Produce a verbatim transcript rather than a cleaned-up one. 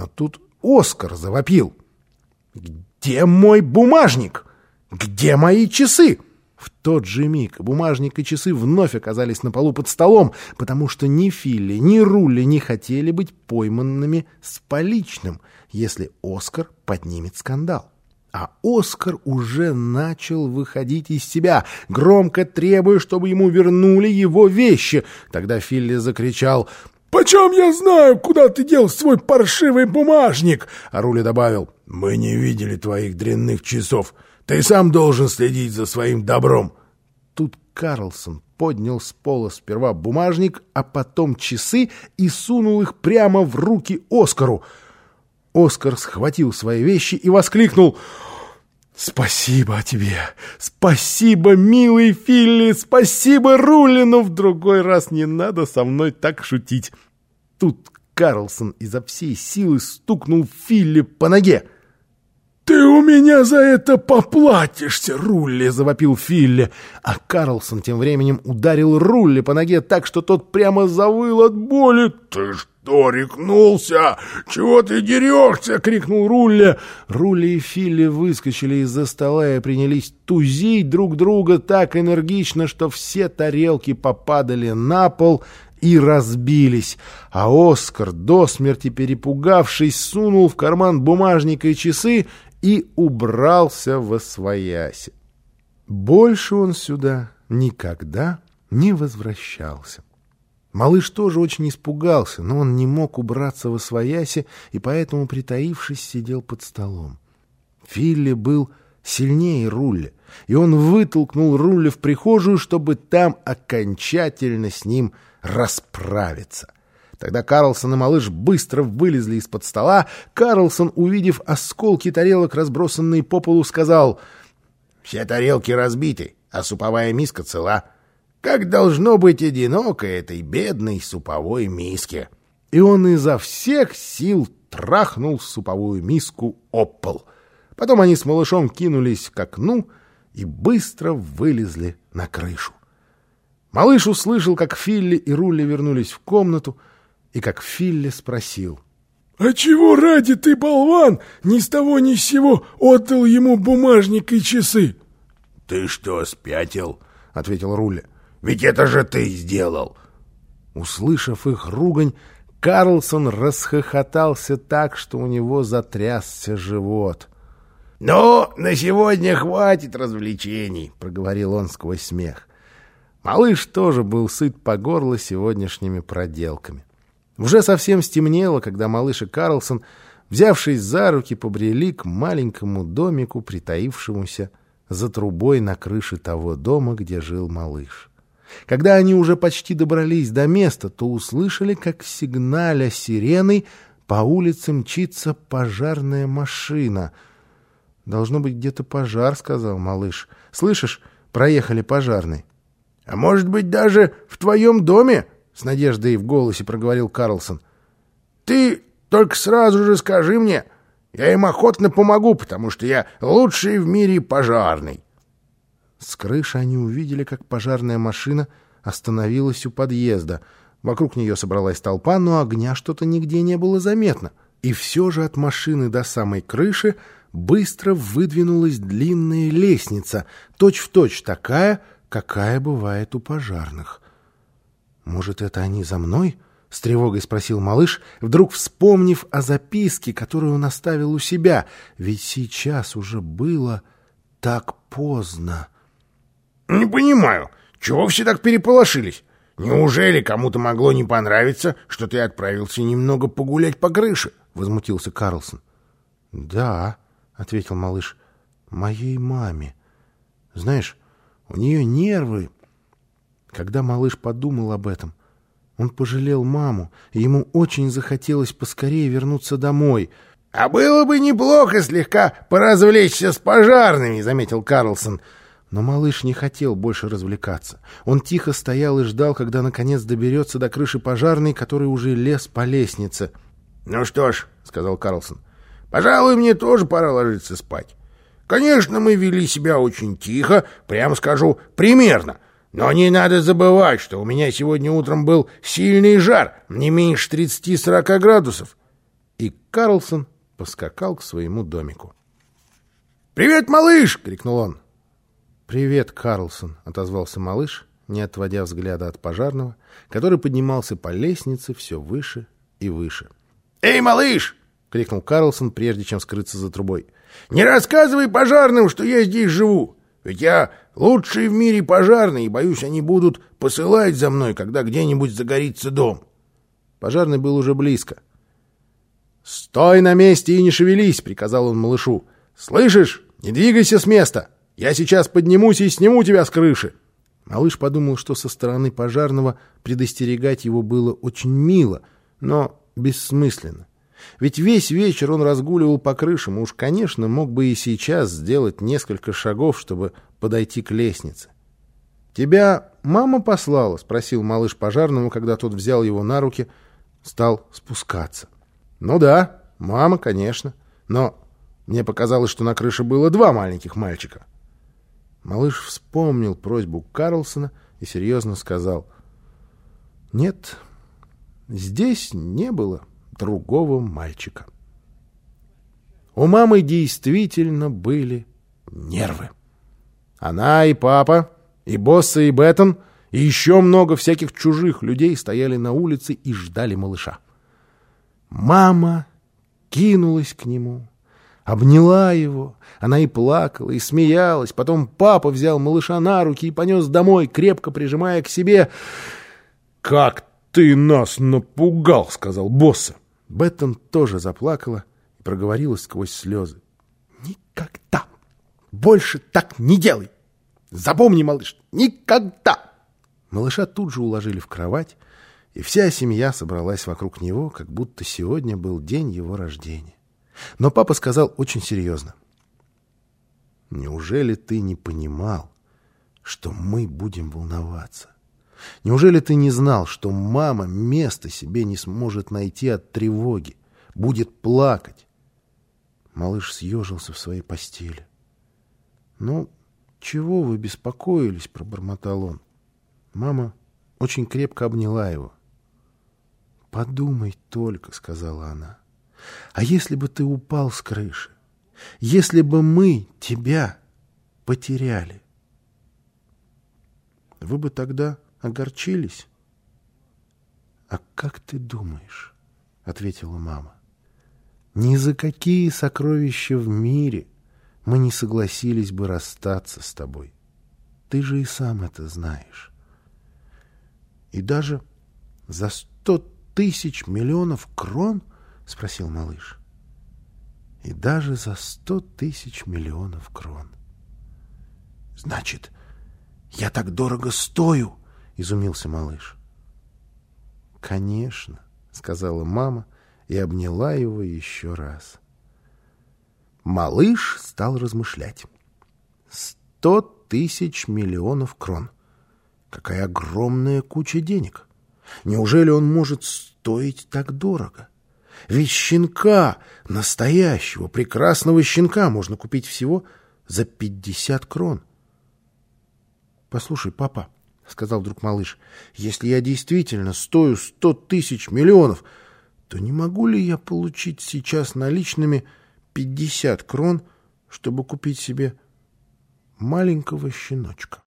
Но тут Оскар завопил: «Где мой бумажник? Где мои часы?» В тот же миг бумажник и часы вновь оказались на полу под столом, потому что ни Филли, ни Рулли не хотели быть пойманными с поличным, если Оскар поднимет скандал. А Оскар уже начал выходить из себя, громко требуя, чтобы ему вернули его вещи. Тогда Филли закричал: «Почем я знаю, куда ты дел свой паршивый бумажник?» А Рулли добавил: «Мы не видели твоих дрянных часов. Ты сам должен следить за своим добром». Тут Карлсон поднял с пола сперва бумажник, а потом часы и сунул их прямо в руки Оскару. Оскар схватил свои вещи и воскликнул: «Спасибо тебе! Спасибо, милый Филли! Спасибо, Рулли! Но в другой раз не надо со мной так шутить!» Тут Карлсон изо всей силы стукнул Филли по ноге. «Ты у меня за это поплатишься, Рулли!» — завопил Филли. А Карлсон тем временем ударил Рулли по ноге так, что тот прямо завыл от боли. «Ты что, рехнулся? Чего ты дерешься?» — крикнул Рулли. Рулли и Филли выскочили из-за стола и принялись тузить друг друга так энергично, что все тарелки попадали на пол и разбились, а Оскар, до смерти перепугавшись, сунул в карман бумажник и часы и убрался восвояси. Больше он сюда никогда не возвращался. Малыш тоже очень испугался, но он не мог убраться восвояси и поэтому, притаившись, сидел под столом. Филли был сильнее Рулли, и он вытолкнул Рулли в прихожую, чтобы там окончательно с ним расправиться. Тогда Карлсон и малыш быстро вылезли из-под стола. Карлсон, увидев осколки тарелок, разбросанные по полу, сказал: «Все тарелки разбиты, а суповая миска цела. Как должно быть одиноко этой бедной суповой миске!» И он изо всех сил трахнул суповую миску об пол. Потом они с малышом кинулись к окну и быстро вылезли на крышу. Малыш услышал, как Филли и Рулли вернулись в комнату, и как Филли спросил: «А чего ради ты, болван, ни с того ни с сего отдал ему бумажник и часы?» «Ты что, спятил?» — ответил Рулли. «Ведь это же ты сделал!» Услышав их ругань, Карлсон расхохотался так, что у него затрясся живот. «Ну, на сегодня хватит развлечений», — проговорил он сквозь смех. Малыш тоже был сыт по горло сегодняшними проделками. Уже совсем стемнело, когда малыш и Карлсон, взявшись за руки, побрели к маленькому домику, притаившемуся за трубой на крыше того дома, где жил малыш. Когда они уже почти добрались до места, то услышали, как, сигналя сиреной, по улице мчится пожарная машина. «Должно быть где-то пожар», — сказал малыш. «Слышишь, проехали пожарный». «А может быть, даже в твоем доме?» — с надеждой в голосе проговорил Карлсон. «Ты только сразу же скажи мне. Я им охотно помогу, потому что я лучший в мире пожарный». С крыши они увидели, как пожарная машина остановилась у подъезда. Вокруг нее собралась толпа, но огня что-то нигде не было заметно. И все же от машины до самой крыши быстро выдвинулась длинная лестница, точь-в-точь такая, какая бывает у пожарных. «Может, это они за мной?» — с тревогой спросил малыш, вдруг вспомнив о записке, которую он оставил у себя. Ведь сейчас уже было так поздно. «Не понимаю, чего все так переполошились? Неужели кому-то могло не понравиться, что ты отправился немного погулять по крыше?» — возмутился Карлсон. «Да», — ответил малыш, — «моей маме. Знаешь, у нее нервы». Когда малыш подумал об этом, он пожалел маму, и ему очень захотелось поскорее вернуться домой. «А было бы неплохо слегка поразвлечься с пожарными», — заметил Карлсон. Но малыш не хотел больше развлекаться. Он тихо стоял и ждал, когда наконец доберется до крыши пожарной, который уже лез по лестнице. «Ну что ж», — сказал Карлсон, — «пожалуй, мне тоже пора ложиться спать. Конечно, мы вели себя очень тихо, прямо скажу, примерно. Но не надо забывать, что у меня сегодня утром был сильный жар, не меньше тридцати-сорока градусов. и Карлсон поскакал к своему домику. «Привет, малыш!» — крикнул он. «Привет, Карлсон!» — отозвался малыш, не отводя взгляда от пожарного, который поднимался по лестнице все выше и выше. «Эй, малыш!» — крикнул Карлсон, прежде чем скрыться за трубой. «Не рассказывай пожарным, что я здесь живу, ведь я лучший в мире пожарный, и, боюсь, они будут посылать за мной, когда где-нибудь загорится дом». Пожарный был уже близко. «Стой на месте и не шевелись!» — приказал он малышу. «Слышишь? Не двигайся с места! Я сейчас поднимусь и сниму тебя с крыши!» Малыш подумал, что со стороны пожарного предостерегать его было очень мило, но бессмысленно. Ведь весь вечер он разгуливал по крышам, и уж, конечно, мог бы и сейчас сделать несколько шагов, чтобы подойти к лестнице. «Тебя мама послала?» — спросил малыш пожарному, когда тот взял его на руки, стал спускаться. «Ну да, мама, конечно, но мне показалось, что на крыше было два маленьких мальчика». Малыш вспомнил просьбу Карлсона и серьезно сказал: «Нет, здесь не было другого мальчика». У мамы действительно были нервы. Она и папа, и Босса, и Беттон, и еще много всяких чужих людей стояли на улице и ждали малыша. Мама кинулась к нему, обняла его. Она и плакала, и смеялась. Потом папа взял малыша на руки и понес домой, крепко прижимая к себе. «Как ты нас напугал!» — сказал Босса. Беттон тоже заплакала и проговорила сквозь слезы: «Никогда больше так не делай! Запомни, малыш, никогда!» Малыша тут же уложили в кровать, и вся семья собралась вокруг него, как будто сегодня был день его рождения. Но папа сказал очень серьезно: «Неужели ты не понимал, что мы будем волноваться? Неужели ты не знал, что мама места себе не сможет найти от тревоги, будет плакать?» Малыш съежился в своей постели. «Ну, чего вы беспокоились?» — пробормотал он. Мама очень крепко обняла его. «Подумай только», — сказала она, — «а если бы ты упал с крыши? Если бы мы тебя потеряли? Вы бы тогда огорчились?» «А как ты думаешь?» — ответила мама. «Ни за какие сокровища в мире мы не согласились бы расстаться с тобой. Ты же и сам это знаешь. И даже за сто тысяч миллионов крон?» — спросил малыш. «И даже за сто тысяч миллионов крон». «Значит, я так дорого стою?» — изумился малыш. «Конечно», — сказала мама и обняла его еще раз. Малыш стал размышлять. Сто тысяч миллионов крон. Какая огромная куча денег! Неужели он может стоить так дорого? Ведь щенка, настоящего, прекрасного щенка, можно купить всего за пятьдесят крон. «Послушай, папа, — сказал вдруг малыш, — если я действительно стою сто тысяч миллионов, то не могу ли я получить сейчас наличными пятьдесят крон, чтобы купить себе маленького щеночка?»